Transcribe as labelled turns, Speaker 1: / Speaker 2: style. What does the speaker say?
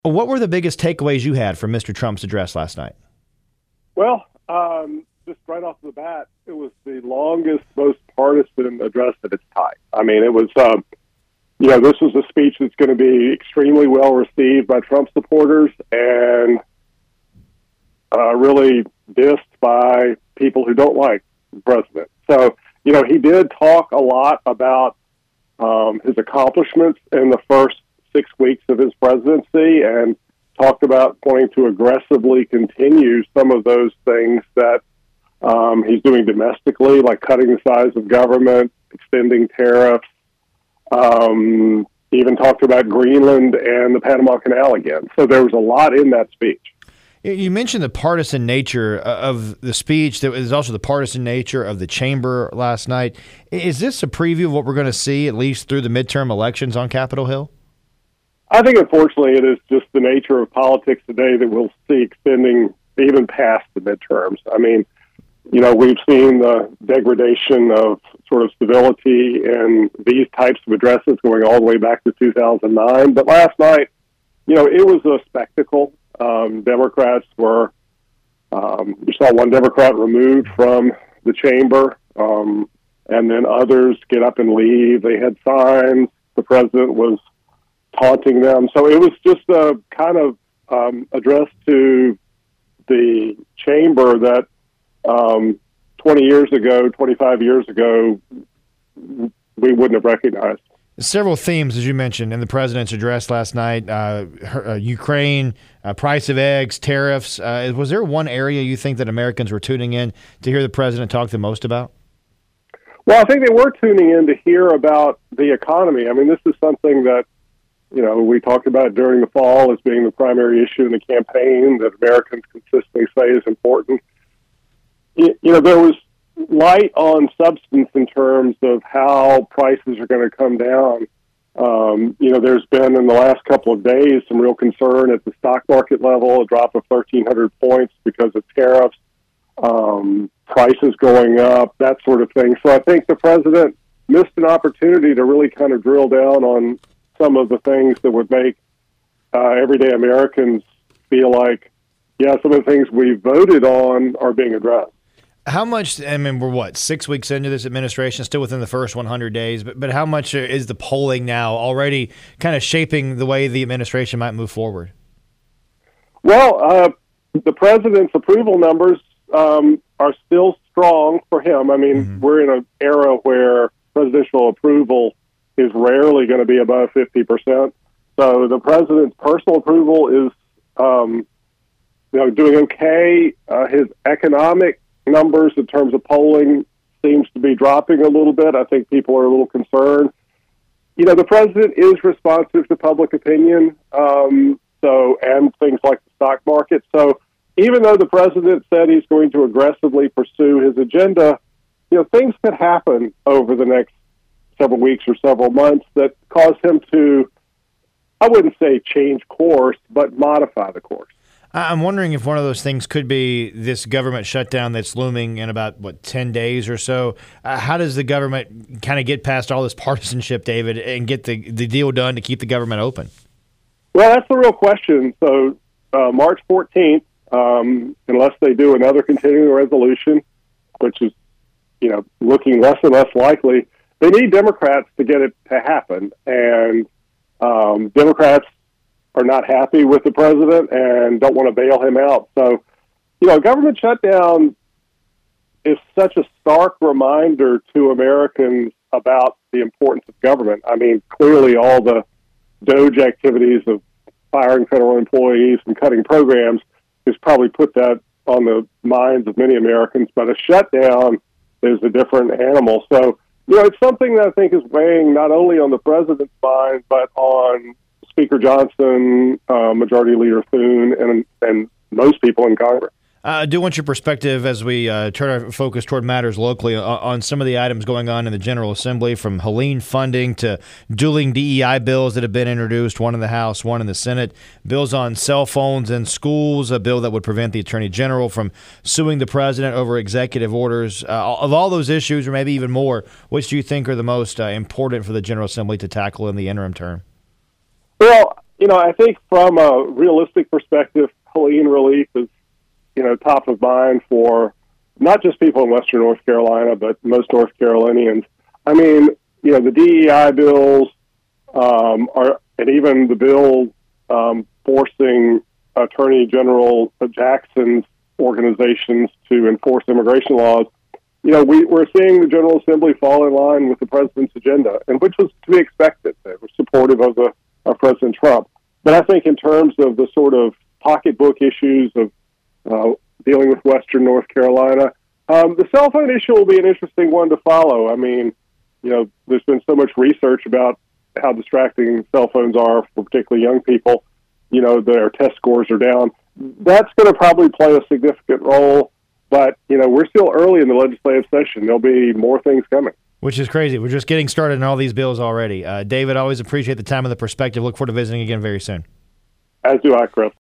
Speaker 1: What were the biggest takeaways you had from Mr. Trump's address last night?
Speaker 2: Well, just right off the bat, it was the longest, most partisan address of its type. I mean, it was, this was a speech that's going to be extremely well received by Trump supporters and really dissed by people who don't like the president. So, he did talk a lot about his accomplishments in the first 6 weeks of his presidency and talked about wanting to aggressively continue some of those things that he's doing domestically, like cutting the size of government, extending tariffs, even talked about Greenland and the Panama Canal again. So there was a lot in that speech.
Speaker 1: You mentioned the partisan nature of the speech. There was also the partisan nature of the chamber last night. Is this a preview of what we're going to see, at least through the midterm elections on Capitol Hill?
Speaker 2: I think, unfortunately, it is just the nature of politics today that we'll see extending even past the midterms. I mean, we've seen the degradation of sort of civility in these types of addresses going all the way back to 2009. But last night, it was a spectacle. Democrats were, you saw one Democrat removed from the chamber, and then others get up and leave. They had signs. The president was taunting them. So it was just a kind of address to the chamber that 20 years ago, 25 years ago, we wouldn't have recognized.
Speaker 1: Several themes, as you mentioned, in the president's address last night, Ukraine, price of eggs, tariffs. Was there one area you think that Americans were tuning in to hear the president talk the most about?
Speaker 2: Well, I think they were tuning in to hear about the economy. I mean, this is something that, we talked about during the fall as being the primary issue in the campaign that Americans consistently say is important. There was light on substance in terms of how prices are going to come down. There's been in the last couple of days some real concern at the stock market level, a drop of 1,300 points because of tariffs, prices going up, that sort of thing. So I think the president missed an opportunity to really kind of drill down on some of the things that would make everyday Americans feel like, some of the things we voted on are being addressed.
Speaker 1: How much, we're 6 weeks into this administration, still within the first 100 days, but how much is the polling now already kind of shaping the way the administration might move forward?
Speaker 2: Well, the president's approval numbers are still strong for him. I mean, we're in an era where presidential approval is rarely going to be above 50%. So the president's personal approval is, doing okay. His economic numbers in terms of polling seems to be dropping a little bit. I think people are a little concerned. The president is responsive to public opinion, and things like the stock market. So even though the president said he's going to aggressively pursue his agenda, things could happen over the next several weeks or several months that cause him to, I wouldn't say change course, but modify the course.
Speaker 1: I'm wondering if one of those things could be this government shutdown that's looming in about, 10 days or so. How does the government kind of get past all this partisanship, David, and get the deal done to keep the government open?
Speaker 2: Well, that's the real question. So March 14th, unless they do another continuing resolution, which is, looking less and less likely, they need Democrats to get it to happen. And Democrats are not happy with the president and don't want to bail him out. So, a government shutdown is such a stark reminder to Americans about the importance of government. I mean, clearly all the DOGE activities of firing federal employees and cutting programs has probably put that on the minds of many Americans, but a shutdown is a different animal. So, it's something that I think is weighing not only on the president's mind, but on Speaker Johnson, Majority Leader Thune, and most people in Congress.
Speaker 1: I do want your perspective as we turn our focus toward matters locally on some of the items going on in the General Assembly, from Helene funding to dueling DEI bills that have been introduced, one in the House, one in the Senate, bills on cell phones in schools, a bill that would prevent the Attorney General from suing the president over executive orders. Of all those issues, or maybe even more, which do you think are the most important for the General Assembly to tackle in the interim term?
Speaker 2: Well, I think from a realistic perspective, Helene relief is, top of mind for not just people in Western North Carolina, but most North Carolinians. I mean, the DEI bills and even the bill forcing Attorney General Jackson's organizations to enforce immigration laws. We're seeing the General Assembly fall in line with the president's agenda, and which was to be expected. They were supportive of President Trump. But I think in terms of the sort of pocketbook issues of dealing with Western North Carolina, the cell phone issue will be an interesting one to follow. I mean, there's been so much research about how distracting cell phones are for particularly young people. Their test scores are down. That's going to probably play a significant role. But, we're still early in the legislative session. There'll be more things coming.
Speaker 1: Which is crazy. We're just getting started on all these bills already. David, always appreciate the time and the perspective. Look forward to visiting again very soon.
Speaker 2: As do I, Chris.